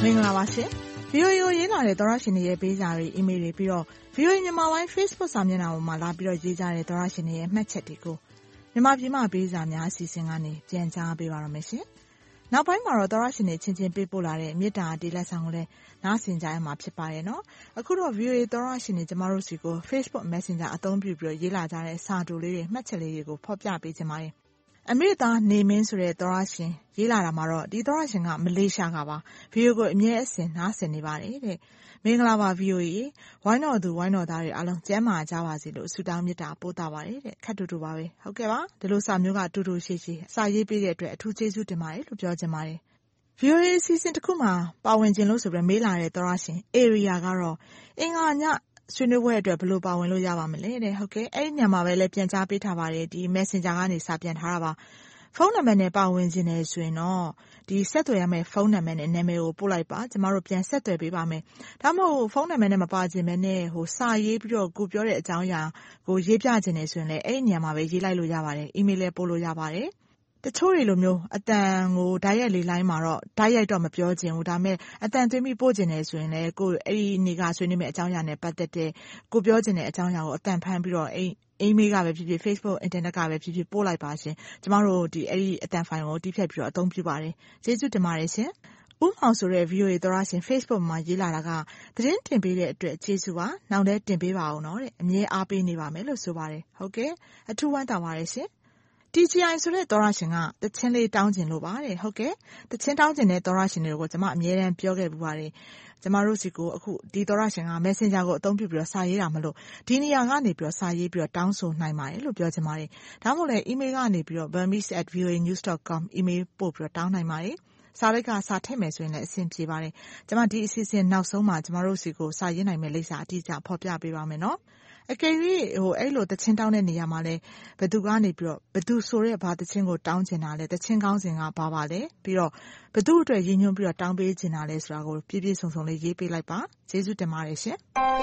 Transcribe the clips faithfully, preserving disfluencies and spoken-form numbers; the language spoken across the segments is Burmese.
င်္ဂလာပါရှင် ဗီအိုအေ ကိုရေးလာတဲ့သောရရှင်တွေရဲ့ပေးစာတွေ အီးမေးလ်တွေပြီးတော့ ဗီအိုအေ မြန်မာပိုင်း Facebook စာမျက်နှာပေါ်မှာလာပြီးတော့ရေးကြတဲ့သောရရှင်တွေရဲ့မှတ်ချက်တွေကိုမြန်မာပြည်မှာပေးစာများအစီအစဉ်ကနေပြန်ကြားပေးပါရမယ်ရှင်။နောက်ပိုင်းမှာတော့သောရရှင်တွေချင်းချင်းပေးပို့လာတဲ့မေတ္တာတေးလက်ဆောင်ကိုလည်းနားဆင်ကြရမှာဖြစ်ပါတယ်နော်။အခုတော့ ဗီအိုအေ သောရရှင်တွေကျမတို့စီကို Facebook Messenger အသုံးပြုပြီးတော့ရေးလာကြတဲ့စာတူလေးတွေမှတ်ချက်လေးတွေကိုဖော်ပြပေးခြင်းပါတယ်။အမေသားနေမင်းဆိုတဲ့သောရရှင်ရေးလာတာမှာတော့ဒီသောရရှင်ကမလေးရှားကပါဗီအိုအေကိုအမြဲအစဉ်နားဆင်နေပါတယ်တဲ့မင်္ဂလာပါဗီအိုအေဝိုင်းတော်သူဝိုင်းတော်သားတွေအားလုံးကျမ်းမာကြပါစေလို့ဆုတောင်းမေတ္တာပို့တာပါတယ်တဲ့ခက်တူတူပါပဲဟုတ်ကဲ့ပါဒီလိုစာမျိုးကတူတူရှိရှိစာရေးပေးတဲ့အတွက်အထူးကျေးဇူးတင်ပါတယ်လို့ပြောချင်ပါတယ်ဗီအိုအေစီစဉ်တစ်ခုမှာပါဝင်ခြင်းလို့ဆိုပြီးမေးလာတဲ့သောရရှင် area ကတော့အင်္ဂါညဆွေးနွေးပွဲအတွက်ဘယ်လိုပါဝင်လို့ရပါမလဲတဲ့ဟုတ်ကဲ့အဲ့ဒီညမှာပဲလည်းပြန်ကြားပေးထားပါတယ်ဒီ Messenger ကနေစာပြန်ထားတာပါဖုန်းနံပါတ်နဲ့ပါဝင်ခြင်းနဲ့ဆိုရင်တော့ဒီဆက်သွယ်ရမယ့်ဖုန်းနံပါတ်နဲ့နာမည်ကိုပို့လိုက်ပါကျမတို့ပြန်ဆက်သွယ်ပေးပါမယ်ဒါမှမဟုတ်ဖုန်းနံပါတ်နဲ့မပါခြင်းပဲနဲ့ဟိုစာရေးပြီးတော့ကိုပြောတဲ့အကြောင်းအရာကိုရေးပြခြင်းနဲ့ဆိုရင်လည်းအဲ့ဒီညမှာပဲရေးလိုက်လို့ရပါတယ်အီးမေးလ်လည်းပို့လို့ရပါတယ်တချို့တွေလိုမျိုးအတန်ကိုဓာတ်ရိုက်လေးလိုင်းမှာတော့ဓာတ်ရိုက်တော့မပြောခြင်းဘူးဒါပေမဲ့အတန်သွင်းပြီးပို့ခြင်းနဲ့ဆိုရင်လည်းကိုအဲ့ဒီနေ့ကဆွေးနွေးမယ့်အကြောင်းအရာနဲ့ပတ်သက်တဲ့ကိုပြောခြင်းတဲ့အကြောင်းအရာကိုအတန်ဖမ်းပြီးတော့အဲ့အီးမေးလ်ကပဲဖြစ်ဖြစ် Facebook Internet ကပဲဖြစ်ဖြစ်ပို့လိုက်ပါရှင်ကျမတို့ဒီအဲ့ဒီအတန်ဖိုင်ကိုတီးဖြတ်ပြီးတော့အသုံးပြုပါတယ်ကျေးဇူးတင်ပါတယ်ရှင်ဦးမောင်ဆိုတဲ့ ဗီအိုအေ သောရရှင် Facebook မှာရေးလာတာကသတင်းတင်ပေးတဲ့အတွက်ကျေးဇူးပါနောက်လည်းတင်ပေးပါအောင်နော်တဲ့အမြဲအားပေးနေပါမယ်လို့ဆိုပါတယ်ဟုတ်ကဲ့အထူးဝမ်းသာပါတယ်ရှင်တီ ဂျီ အိုင် ဆိုတဲ့သောရရှင်ကတချင်းလေးတောင်းကျင်လို့ပါတယ်ဟုတ်ကဲ့တချင်းတောင်းကျင်တဲ့သောရရှင်တွေကိုကျွန်မအမြဲတမ်းပြောခဲ့ပူပါတယ်ကျမတို့စီကိုအခုဒီသောရရှင်က Messenger ကိုအသုံးပြုပြီးတော့စာရေးတာမလို့ဒီနေရာကနေပြီးတော့စာရေးပြီးတော့တောင်းဆိုနိုင်ပါတယ်လို့ပြောချင်ပါတယ်ဒါမှမဟုတ်လည်း email ကနေပြီးတော့ burmese at v o a news dot com email ပို့ပြီးတော့တောင်းနိုင်ပါတယ်စာလိုက်ကစာထည့်မယ်ဆိုရင်လည်းအဆင်ပြေပါတယ်ကျမဒီအစီအစဉ်နောက်ဆုံးမှာကျမတို့စီကိုစာရေးနိုင်မယ့်လိပ်စာအတိအကျဖော်ပြပေးပါမယ်နော်အကယ်၍ဟိုအဲ့လိုတချင်းတောင်းတဲ့နေရာမှာလဲဘသူကနေပြီးတော့ဘသူဆိုတဲ့ဘာတချင်းကိုတောင်းချင်တာလဲတချင်းကောင်းစဉ်ကဘာပါလဲပြီးတော့ဘသူအတွက်ရည်ညွှန်းပြီးတော့တောင်းပေးချင်တာလဲဆိုတာကိုပြည့်ပြည့်စုံစုံလေးရေးပေးလိုက်ပါကျေးဇူးတင်ပါတယ်ရှင်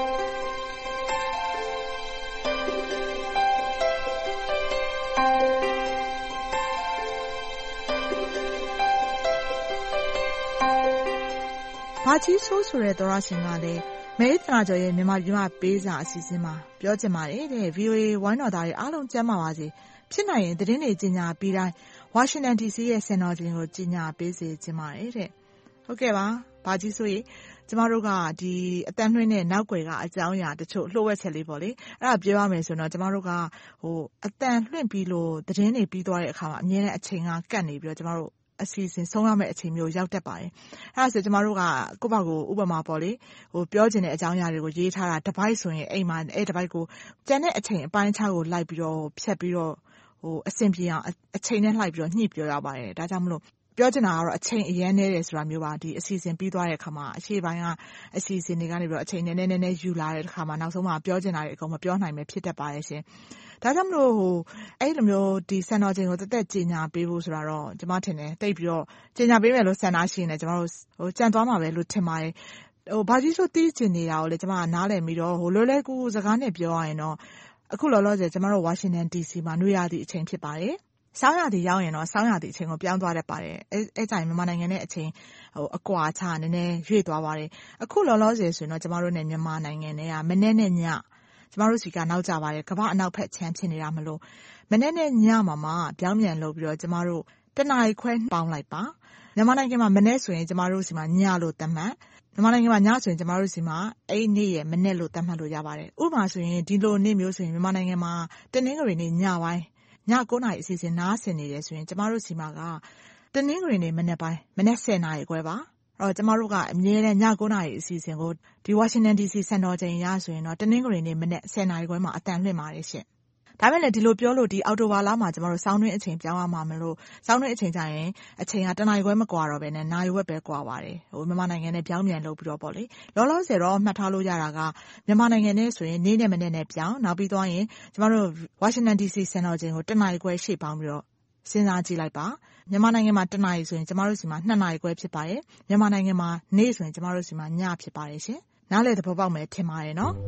ဘာကြီးဆိုးဆိုတဲ့သောရရှင်ကလည်းမဲသနာကျော်ရဲ့မြန်မာပြည်မှာပေးစာအစီအစဉ်မှာပြောချင်ပါတယ်တဲ့ ဗီအိုအေ ဝိုင်းတော်သားတွေအားလုံးကျမ်းမာပါစေဖြစ်နိုင်ရင်သတင်းတွေကြီးညာပြီးတိုင်းဝါရှင်တန် ဒီ စီ ရဲ့စင်တော်ချိန်ကိုကြီးညာပေးစေချင်ပါတယ်တဲ့ဟုတ်ကဲ့ပါဘာကြီးဆိုရင်ကျမတို့ကဒီအတန်လွှင့်တဲ့နောက်ွယ်ကအကြောင်းအရာတချို့လှုပ်ဝက်ချက်လေးပေါ့လေအဲ့ဒါပြောရမယ်ဆိုတော့ကျမတို့ကဟိုအတန်လွှင့်ပြီးလို့သတင်းတွေပြီးသွားတဲ့အခါမှာအများနဲ့အချိန်ကကတ်နေပြီးတော့ကျမတို့အစီအစဉ်ဆုံးရမယ့်အချိန်မျိုးရောက်တတ်ပါတယ်။အဲဒါဆိုကျမတို့ကကိုယ့်ဘာကိုဥပမာပေါ့လေဟိုပြောချင်တဲ့အကြောင်းအရာတွေကိုရေးထားတာတစ်ပိုက်ဆိုရင်အိမ်မှာအဲ့တစ်ပိုက်ကိုကျန်တဲ့အချိန်အပိုင်းခြားကိုလိုက်ပြီးတော့ဖြတ်ပြီးတော့ဟိုအဆင်ပြေအောင်အချိန်နဲ့လိုက်ပြီးတော့ညှိပြောရပါတယ်။ဒါကြောင့်မလို့ပြောချင်တာကတော့အချိန်အရန်နေတယ်ဆိုတာမျိုးပါဒီအစီအစဉ်ပြီးသွားတဲ့အခါမှာအရှိပိုင်းကအစီအစဉ်တွေကနေပြီးတော့အချိန်နည်းနည်းနည်းနည်းယူလာတဲ့အခါမှာနောက်ဆုံးမှပြောချင်တာတွေအကုန်မပြောနိုင်ပဲဖြစ်တတ်ပါတယ်ရှင်။ဒါကြောင့်မလို့ဟိုအဲ့လိုမျိုးဒီစံတော်ချိန်ကိုတက်တက်ကြီးညာပေးဖို့ဆိုတာတော့ကျမထင်တယ်တိတ်ပြီးတော့ကြီးညာပေးမယ်လို့စံနာရှိနေကျမတို့ဟိုကြံသွားမှာပဲလို့ထင်ပါတယ်ဟိုဘာကြီးဆိုတီးချင်နေတာကိုလေကျမကနားလည်ပြီးတော့ဟိုလွယ်လွယ်ကူစကားနဲ့ပြောရရင်တော့အခုလောလောဆယ်ကျမတို့ဝါရှင်တန် ဒီ စီ မှာနှွေရသည့်အချိန်ဖြစ်ပါတယ်ဆောင်းရာသီရောက်ရင်တော့ဆောင်းရာသီအချိန်ကိုပြောင်းသွားတတ်ပါတယ်အဲအဲကြိုင်မြန်မာနိုင်ငံနဲ့အချိန်ဟိုအကွာခြားနည်းနည်းရွေ့သွားပါတယ်အခုလောလောဆယ်ဆိုရင်တော့ကျမတို့နဲ့မြန်မာနိုင်ငံနဲ့ကမနေ့နဲ့ညကျမတို့စီကနောက်ကြပါတယ်ကမ္ဘာအနောက်ဖက်ချမ်းဖြစ်နေတာမလို့မနေ့နဲ့ညမှာမှပြောင်းပြန်လုပ်ပြီးတော့ကျမတို့တနားခွဲပေါင်းလိုက်ပါမြန်မာနိုင်ငံမှာမနေ့ဆိုရင်ကျမတို့စီမှာညလို့သတ်မှတ်မြန်မာနိုင်ငံမှာညဆိုရင်ကျမတို့စီမှာအဲ့နေ့ရဲ့မနေ့လို့သတ်မှတ်လို့ရပါတယ်ဥပမာဆိုရင်ဒီလိုနေ့မျိုးဆိုရင်မြန်မာနိုင်ငံမှာတနင်္ဂနွေနေ့ညပိုင်းည9နာရီအစီအစဉ်နားဆင်နေတယ်ဆိုရင်ကျမတို့စီမှာကတနင်္ဂနွေနေ့မနေ့ပိုင်းမနေ့10နာရီခွဲပါအဲ့တော့ကျမတို့ကအမြဲတမ်းည9နာရီအစီအစဉ်ကိုဒီဝါရှင်တန် ဒီ စီ စံတော်ချိန်ရဆိုရင်တော့တနင်္ဂနွေနေ့မနေ့10နာရီခွဲမှာအတန်လွှင့်ပါတယ်ရှင့်ဒါမဲ့လည်းဒီလိုပြောလို့ဒီအော်တိုဘာလမှာကျမတို့စောင်းတွင်းအချိန်ပြောင်းရမှာမလို့စောင်းတွင်းအချိန်ကျရင်အချိန်ကတနာရီခွဲမကွာတော့ဘဲနဲ့နာရီဝက်ပဲကွာပါတယ်ဟိုမြန်မာနိုင်ငံနဲ့ပြောင်းပြန်လုပ်ပြီးတော့ပေါ့လေလောလောဆယ်တော့မှတ်ထားလို့ရတာကမြန်မာနိုင်ငံနဲ့ဆိုရင်နေ့နဲ့မနေ့နဲ့ပြောင်းနောက်ပြီးသွားရင်ကျမတို့ဝါရှင်တန် ဒီ စီ စံတော်ချိန်ကိုတနာရီခွဲရှေ့ပေါင်းပြီးတော့စဉ်းစားကြည့်လိုက်ပါမြန်မာနိုင်ငံမှာတနာရီဆိုရင်ကျမတို့စီမှာ2နာရီခွဲဖြစ်ပါတယ်မြန်မာနိုင်ငံမှာနေ့ဆိုရင်ကျမတို့စီမှာညဖြစ်ပါတယ်ရှင်နားလေသဘောပေါက်မယ်ထင်ပါတယ်နော်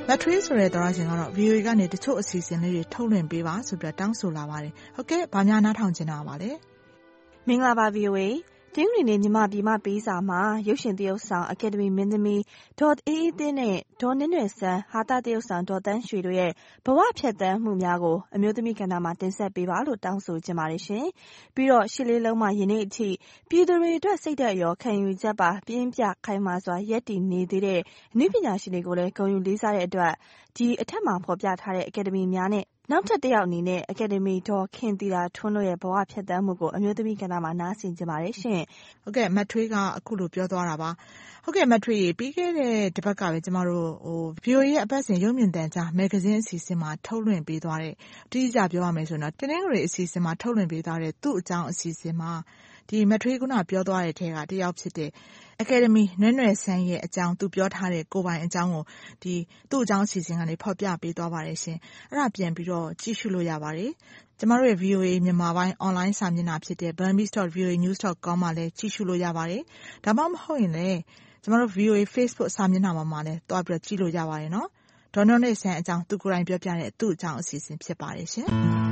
မထွေးဆိုတဲ့သောရရှင်ကတော့ ဗီအိုအေ ကနေတချို့အစီအစဉ်လေးတွေထုတ်လွှင့်ပေးပါဆိုပြီးတောင်းဆိုလာပါတယ်ဟုတ်ကဲ့ဗာများနားထောင်ချင်တာပါလေမင်္ဂလာပါ ဗီအိုအေ တင်းငွေနဲ့ညီမပြည်မပေးစာမှာရုပ်ရှင်သရုပ်ဆောင်အကယ်ဒမီမင်းသမီးဒေါ်အေးအေးသင်းနဲ့ဒေါ်နင်းနွယ်ဆန်းဟာတာသရုပ်ဆောင်ဒေါ်တန်းရွှေတို့ရဲ့ဘဝဖြတ်သန်းမှုများကိုအမျိုးသမီးကဏ္ဍမှာတင်ဆက်ပေးပါလို့တောင်းဆိုချင်ပါတယ်ရှင်ပြီးတော့ရှစ်လေးလုံးမှာယနေ့အထိပြည်သူတွေအတွက်စိတ်သက်ရောခံယူချက်ပါပြင်းပြခိုင်မာစွာရက်တည်နေသေးတဲ့အနည်းပညာရှင်တွေကိုလည်းဂုဏ်ယူလေးစားတဲ့အတွက်ဒီအထက်မှာဖော်ပြထားတဲ့အကယ်ဒမီများနဲ့နောက်ထပ်တစ်ယောက်အနေနဲ့အကယ်ဒမီဒေါ်ခင်သီတာထွန်းတို့ရဲ့ဘဝဖြတ်သန်းမှုကိုအမျိုးသမီးကဏ္ဍမှာနားဆင်ကြပါတယ်ရှင်။ဟုတ်ကဲ့မထွေးကအခုလိုပြောသွားတာပါ။ဟုတ်ကဲ့မထွေးပြီးခဲ့တဲ့တစ်ပတ်ကပဲကျမတို့ဟို ဗီအိုအေ ရဲ့အပတ်စဉ်ရုပ်မြင်သံကြားမဂ္ဂဇင်းအစီအစဉ်မှာထုတ်လွှင့်ပေးသွားတဲ့တိကျပြောရမယ်ဆိုတော့တင်းငွေအစီအစဉ်မှာထုတ်လွှင့်ပေးသွားတဲ့သူ့အကြောင်းအစီအစဉ်မှာဒီမထွေးကပြောသွားတဲ့ထဲကတစ်ယောက်ဖြစ်တဲ့အကယ်ဒမီနွဲ့နွယ်ဆန်းရဲ့အကြောင်းသူပြောထားတဲ့ကိုပိုင်အကြောင်းကိုဒီသူ့အကြောင်းအစီအစဉ်ကနေဖော်ပြပေးသွားပါတယ်ရှင်အဲ့ဒါပြန်ပြီးတော့ကြည့်ရှုလို့ရပါတယ်ကျမတို့ရဲ့ ဗီအိုအေ မြန်မာပိုင်း online စာမျက်နှာဖြစ်တဲ့ burmese dot v o a news dot com မှာလည်းကြည့်ရှုလို့ရပါတယ်ဒါမှမဟုတ်ရင်လည်းကျမတို့ ဗီအိုအေ Facebook စာမျက်နှာမှာမှာလည်းတွားပြီးတော့ကြည့်လို့ရပါတယ်နော်ဒေါ်နွဲ့ဆန်းအကြောင်းသူကိုယ်တိုင်ပြောပြတဲ့သူ့အကြောင်းအစီအစဉ်ဖြစ်ပါတယ်ရှင်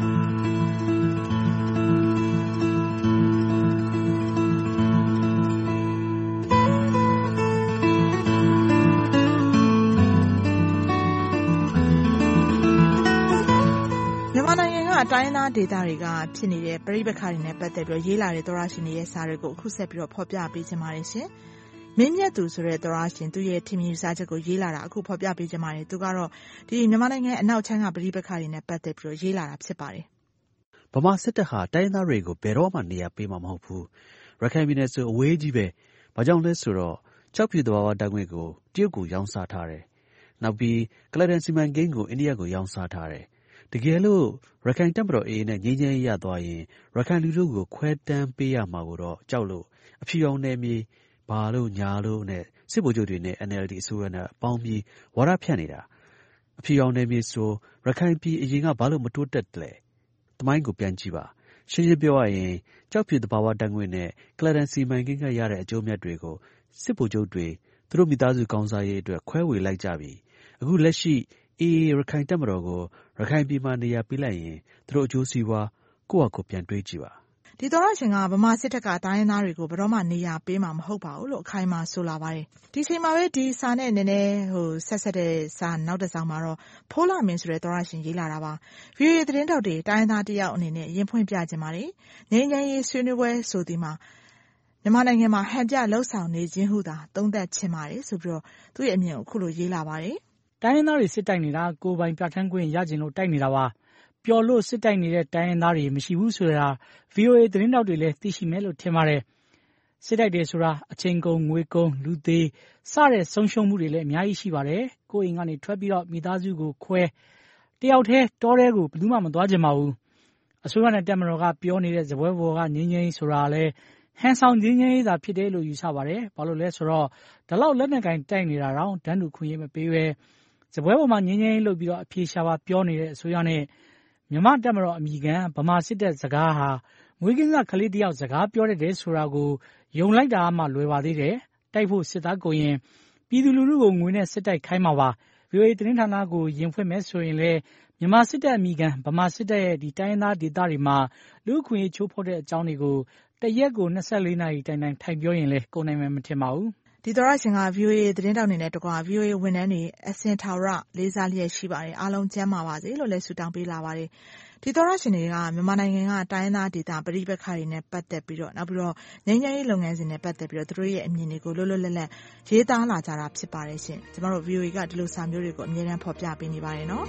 မြန်မာနိုင်ငံကအတိုင်းအသားဒေသတွေကဖြစ်နေတဲ့ပဋိပက္ခတွေနဲ့ပတ်သက်ပြီးရေးလာတဲ့သောရရှင်တွေရဲ့စာတွေကိုအခုဆက်ပြီးတော့ဖော်ပြပေးချင်ပါတယ်ရှင်။မင်းမြတ်သူဆိုတဲ့သောရရှင်သူရဲ့ထင်မြင်ယူဆချက်ကိုရေးလာတာအခုဖော်ပြပေးချင်ပါတယ်။သူကတော့ဒီမြန်မာနိုင်ငံအနောက်ချမ်းကပဋိပက္ခတွေနဲ့ပတ်သက်ပြီးတော့ရေးလာတာဖြစ်ပါတယ်။ဗမာစစ်တပ်ဟာတိုင်းသားတွေကိုဘယ်တော့မှနေရာပေးမှာမဟုတ်ဘူး။ရခိုင်ပြည်နယ်ဆိုအဝေးကြီးပဲ။ဘာကြောင့်လဲဆိုတော့ကြောက်ဖြူသဘာဝဓာတ်ငွေ့ကိုတရုတ်ကိုရောင်းစားထားတယ်။နောက်ပြီးကလဒန်စီမံကိန်းကိုအိန္ဒိယကိုရောင်းစားထားတယ်။တကယ်လို့ရခိုင်တပ်မတော် အေအေ နဲ့ငြိမ်းချမ်းရေးရသွားရင်ရခိုင်လူထုကိုခွဲတမ်းပေးရမှာကိုတော့ကြောက်လို့အဖြူရောင်နယ်မြေဘာလို့ညာလို့နဲ့စစ်ဗိုလ်ချုပ်တွေနဲ့ အန်အယ်လ်ဒီ အစိုးရနဲ့ပေါင်းပြီးဝါဒဖြန့်နေတာအဖြူရောင်နယ်မြေဆိုရခိုင်ပြည်အရင်ကဘာလို့မတိုးတက်လဲတမိုင်းကိုပြန်ကြည့်ပါရှင်းရှင်းပြောရရင်ကြောက်ဖြူသဘာဝဓာတ်ငွေ့နဲ့ကလဒန်စီမံကိန်းကရတဲ့အကျိုးမြတ်တွေကိုစစ်ဗိုလ်ချုပ်တွေသူတို့မိသားစုကောင်းစားရေးအတွက်ခွဲဝေလိုက်ကြပြီအခုလက်ရှိအေအေရခိုင်တပ်မတော်ကိုရခိုင်ပြည်မှာနေရာပေးလိုက်ရင်သူတို့အကျိုးစီးပွားကိုယ့်ဟာကိုယ်ပြန်တွေးကြည့်ပါဒီသောရရှင်ကဗမာစစ်တပ်ကတိုင်းရင်းသားတွေကိုဘယ်တော့မှနေရာပေးမှာမဟုတ်ပါဘူးလို့အခိုင်အမာဆိုလာပါတယ်ဒီချိန်မှာပဲဒီစာနဲ့နည်းနည်းဟိုဆက်ဆက်တဲ့စာနောက်တစ်စောင်မှာတော့ဖိုးလာမင်းဆိုတဲ့သောရရှင်ရေးလာတာပါ ဗီအိုအေ သတင်းတောက်တွေတိုင်းရင်းသားတယောက်အနေနဲ့ရင်ဖွင့်ပြခြင်းပါတယ်ငြိမ်းချမ်းရေးဆွေးနွေးပွဲဆိုဒီမှာမြန်မာနိုင်ငံမှာဟန်ပြလှုပ်ဆောင်နေခြင်းဟုသာသုံးသပ်ချင်ပါတယ်ဆိုပြီးတော့သူ့ရဲ့အမြင်ကိုအခုလိုရေးလာပါတယ်တိုင်းရင်းသားတွေစစ်တိုက်နေတာကိုယ်ပိုင်ပြဋ္ဌာန်းခွင့်ရကျင်လို့တိုက်နေတာပါပျော်လို့စစ်တိုက်နေတဲ့တိုင်းရင်းသားတွေမရှိဘူးဆိုတာ ဗီအိုအေ သတင်းတောက်တွေလည်းသိရှိမယ်လို့ထင်ပါတယ်စစ်တိုက်တယ်ဆိုတာအချိန်ကုန်ငွေကုန်လူသေးစတဲ့ဆုံးရှုံးမှုတွေလည်းအများကြီးရှိပါတယ်ကိုယ်အိမ်ကနေထွက်ပြီးတော့မိသားစုကိုခွဲတယောက်တည်းတောထဲကိုဘယ်သူမှမသွားကြပါဘူးအစိုးရနဲ့တက်မတော်ကပြောနေတဲ့ဇပွဲဘော်ကငင်းငင်းဆိုတာလည်းဟန်ဆောင်ငင်းငင်းသာဖြစ်တယ်လို့ယူဆပါတယ်ဘာလို့လဲဆိုတော့ဒီလောက်လက်နက်ကင်တိုက်နေတာတော့တန်းတူခွင့်ရမပေးပဲဇပွဲပေါ်မှာငင်းငင်းလုပ်ပြီးတော့အပြေရှာပါပြောနေတဲ့အစိုးရနဲ့မြန်မာတက်မတော်အမိခံဗမာစစ်တပ်စကားဟာမွေးကင်းစကလေးတယောက်စကားပြောတတ်တယ်ဆိုတာကိုယုံလိုက်တာမှလွယ်ပါသေးတယ်တိုက်ဖို့စစ်သားကိုရင်ပြည်သူလူထုကိုငွေနဲ့စစ်တိုက်ခိုင်းမှာပါဗီအိုအေသတင်းဌာနကိုရင်ဖွင့်မဲ့ဆိုရင်လည်းမြန်မာစစ်တပ်အမိခံဗမာစစ်တပ်ရဲ့ဒီတိုင်းသားဒေသတွေမှာလူခွင့်ချိုးဖောက်တဲ့အကြောင်းတွေကိုတရက်ကိုနှစ်ဆယ့်လေးနာရီတိုင်တိုင်ထိုင်ပြောရင်လည်းကိုယ်နိုင်မှမထင်ပါဘူးဒီသောရရှင်က ဗီအိုအေ သတင်းတောက်နေနဲ့တကွာ ဗီအိုအေ ဝန်ထမ်းတွေအစင်ထာဝရလေးစားလျက်ရှိပါတယ်အားလုံးကျန်းမာပါစေလို့လည်းဆုတောင်းပေးလာပါတယ်ဒီသောရရှင်တွေကမြန်မာနိုင်ငံကတိုင်းရင်းသားဒေသပဋိပက္ခတွေနဲ့ပတ်သက်ပြီးတော့နောက်ပြီးတော့ငြိမ်းချမ်းရေးလုပ်ငန်းစဉ်နဲ့ပတ်သက်ပြီးတော့သူတို့ရဲ့အမြင်တွေကိုလွတ်လွတ်လပ်လပ်ရေးသားလာကြတာဖြစ်ပါတယ်ရှင်ကျမတို့ ဗီအိုအေ ကဒီလိုစာမျိုးတွေကိုအမြဲတမ်းဖော်ပြပေးနေပါတယ်နော်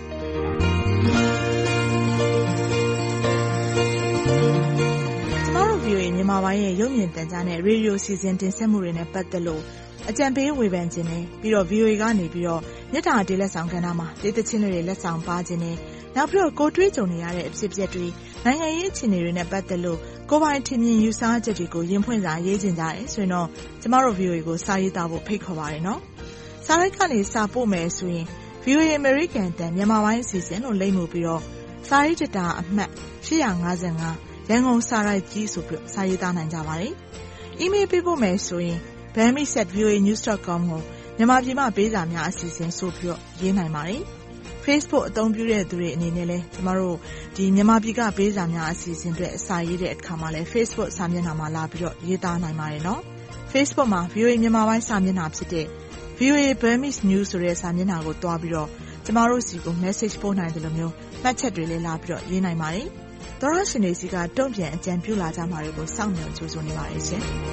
ကျမတို့ ဗီအိုအေ မြန်မာပိုင်းရဲ့ရုပ်မြင်သံကြားနဲ့ရေဒီယိုစီစဉ်တင်ဆက်မှုတွေနဲ့ပတ်သက်လို့အကြံပေးဝေဖန်ခြင်းနဲ့ပြီးတော့ ဗီအိုအေ ကနေပြီးတော့မြစ်တာတေးလက်ဆောင်ကဏ္ဍမှာတေးသချင်းတွေလက်ဆောင်ပါခြင်းနဲ့နောက်ပြီးတော့ကိုတွေးကြုံနေရတဲ့အဖြစ်အပျက်တွေနိုင်ငံရေးအခြေအနေတွေနဲ့ပတ်သက်လို့ကိုပိုင်ထင်မြင်ယူဆချက်တွေကိုရင်ဖွင့်စာရေးခြင်းကြတယ်ဆိုရင်တော့ကျမတို့ ဗီအိုအေ ကိုစာရေးသားဖို့ဖိတ်ခေါ်ပါတယ်နော်စာရိုက်ကနေစာပို့မယ်ဆိုရင် ဗီအိုအေ American တန်မြန်မာပိုင်းအစီအစဉ်လို့လိမ့်မှုပြီးတော့စာရေးတတာအမှတ်ရှစ်၅၅ရန်ကုန်စာရိုက်ကြီးဆိုပြီးစာရေးသားနိုင်ကြပါတယ်အီးမေးလ်ပေးဖို့မယ်ဆိုရင် burmese at v o a news dot com ကိုမြန်မာပြည်မှာပေးစာများအစီအစဉ်ဆိုပြီးတော့ရေးနိုင်ပါတယ်။ Facebook အသုံးပြုတဲ့သူတွေအနေနဲ့လည်းကျမတို့ဒီမြန်မာပြည်ကပေးစာများအစီအစဉ်အတွက်စာရေးတဲ့အခါမှာလည်း Facebook စာမျက်နှာမှာလာပြီးတော့ရေးသားနိုင်ပါတယ်နော်။ Facebook မှာ ဗီအိုအေ မြန်မာပိုင်းစာမျက်နှာဖြစ်တဲ့ ဗီအိုအေ Burmese News ဆိုတဲ့စာမျက်နှာကိုတွားပြီးတော့ကျမတို့စီကို message ပို့နိုင်တယ်လို့မျိုးမှတ်ချက်တွေလည်းလာပြီးတော့ရေးနိုင်ပါတယ်။သောရရှင်တွေစီကတုံ့ပြန်အကြံပြုလာကြမှာတွေကိုစောင့်မျှော်ကြိုးစားနေပါတယ်ရှင်။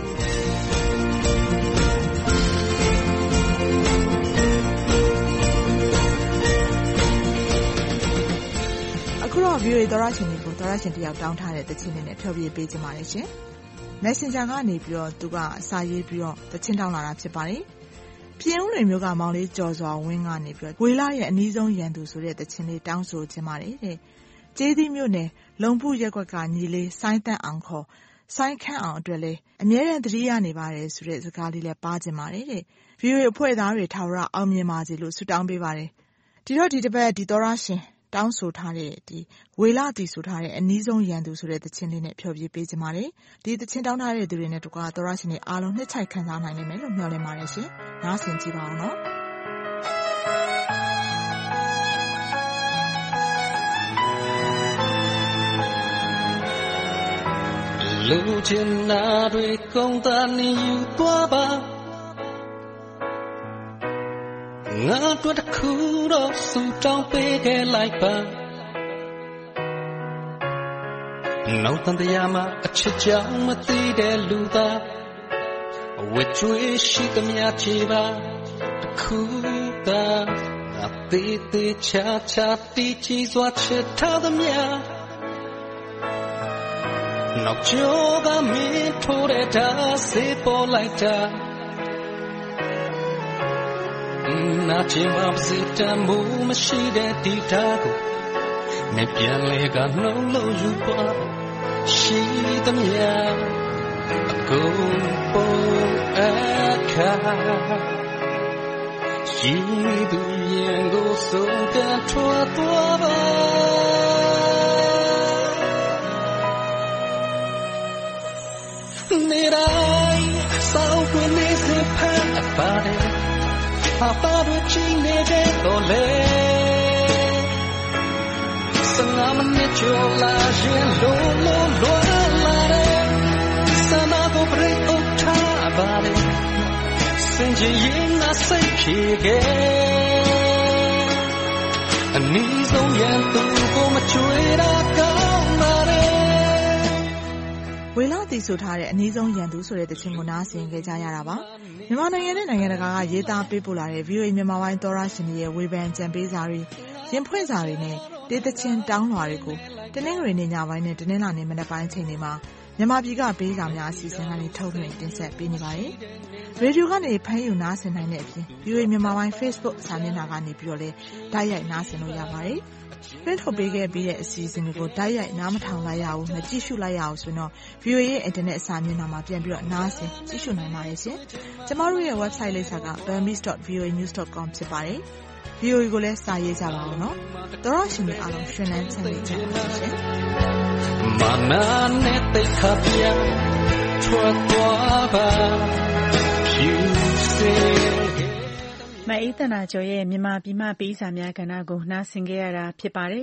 အခုတော့ ဗီအိုအေ သောရရှင်တွေကိုသောရရှင်တယောက်တောင်းထားတဲ့တခြင်းလေးနဲ့ဖျော်ဖြေပေးကြပါမယ်ရှင်။ Messenger ကနေပြီးတော့သူကစာရေးပြီးတော့တခြင်းတောင်းလာတာဖြစ်ပါတယ်။ပြင်ဦးလွင်မျိုးကမောင်လေးကျော်စွာဝင်းကနေပြီးတော့ဝေလာရဲ့အနီးဆုံးရန်သူဆိုတဲ့တခြင်းလေးတောင်းဆိုခြင်းပါတယ်တဲ့။ကျေးသီးမျိုးနယ်လုံပုရက်ကွက်ကညီလေးစိုင်းတန့်အောင်ခေါ်စိုင်းခန့်အောင်အတွက်လည်းအမြဲတမ်းသတိရနေပါတယ်ဆိုတဲ့စကားလေးလည်းပါခြင်းပါတယ်တဲ့။ ဗီအိုအေအဖွဲ့သားတွေထာဝရအောင်မြင်ပါစေလို့ဆုတောင်းပေးပါတယ်။ဒီတော့ဒီတစ်ပတ်ဒီသောရရှင်တောင်းဆိုထားတဲ့ဒီဝေလာတီဆိုထားတဲ့အနီးဆုံးရန်သူဆိုတဲ့သချင်းလေးနဲ့ဖျော်ဖြေပေးကြပါမယ်။ဒီသချင်းတောင်းထားတဲ့သူတွေနဲ့တကွာသောရရှင်တွေအားလုံးနှစ်ချိုက်ခံစားနိုင်လိမ့်မယ်လို့မျှော်လင့်ပါတယ်ရှင်။နားဆင်ကြည့်ပါဦးနော်။လူချင်းနာတွေကုန်းသားနေယူသွားပါငါတို့တစ်ခုတော့စူတောင်းပေးခဲ့လိုက်ပါနောက်တန်တရားမှာအချစ်ကြောင့်မသိတဲ့လူသားဝစ်ကျွေးရှိသမျှချေပါတစ်ခုသာအသေးသေးချာချာတီးချီစွာချစ်ထားသမျှနောက်ကျော်ကမင်းထိုးတဲ့ဓာတ်စေပေါ်လိုက်တာနာချင်ပါစေတမှုမရှိတဲ့ဒီဓာတ်ကိုနေပြန်လေကနှုံးလို့ယူပါရှိသမျှအကုန်ပေါ်အခါရှိသူရင်ကိုဆုံးကထွက်သွားပါနေတိုင်းစောက်ကိုနေစဖတ်ပါတယ်အပါတို့ချင်းနေတဲ့တော့လေစငါမနဲ့ချိုလာရင်လုံးလုံးလွယ်လာတယ်စနာကိုပြို့ထားပါတယ်စင်ကြီးရင်ငါစိတ်ဖြေခဲ့အနည်းဆုံးရန်သူကိုမချွေတာကောင်းပါတယ်ဝေလာတီဆိုထားတဲ့အနည်းဆုံးရန်သူဆိုတဲ့တခြင်းကိုနားဆင်ခဲ့ကြရတာပါမြန်မာနိုင်ငံနဲ့နိုင်ငံတကာကရေးသားပေးပို့လာတဲ့ ဗီအိုအေ မြန်မာပိုင်းသောရရှင်တွေရဲ့ဝေဖန်ကြံပေးစာတွေရင်ဖွင့်စာတွေနဲ့တေးသချင်းတောင်းလွှာတွေကိုတနင်္ဂနွေနေ့ညပိုင်းနဲ့တနင်္လာနေ့မနက်ပိုင်းချိန်တွေမှာမြန်မာပြည်ကပေးစာများအစီအစဉ်ကနေထုတ်လွှင့်တင်ဆက်ပေးနေပါတယ်။ရေဒီယိုကနေဖမ်းယူနားဆင်နိုင်တဲ့အပြင် ဗီအိုအေ မြန်မာပိုင်း Facebook စာမျက်နှာကနေပြီးတော့လည်းတိုက်ရိုက်နားဆင်လို့ရပါတယ်။ပြည့်ထုတ်ပေးခဲ့ပြီးတဲ့အစီအစဉ်တွေကိုတိုက်ရိုက်နားမထောင်လိုက်ရအောင်မကြည့်ရှုလိုက်ရအောင်ဆိုတော့ ဗီအိုအေ ရဲ့ Internet စာမျက်နှာမှာပြန်ပြီးတော့နားဆင်ကြည့်ရှုနိုင်ပါတယ်ရှင်။ကျမတို့ရဲ့ website လိပ်စာက burmese dot v o a news dot com ဖြစ်ပါတယ်။ ဗီအိုအေကိုလည်းစာရေးကြပါဦးနော်။သောရရှင်တွေအားလုံးရှင်လန်းချမ်းမြေ့ကြပါစေရှင်။မာနာနဲ့တိတ်ခါပြထွက်သွားပါဖြူစေမအေးတနာကျော်ရဲ့မြန်မာပြည်မှပေးစာများကဏ္ဍကိုနားဆင်ခဲ့ရတာဖြစ်ပါတယ်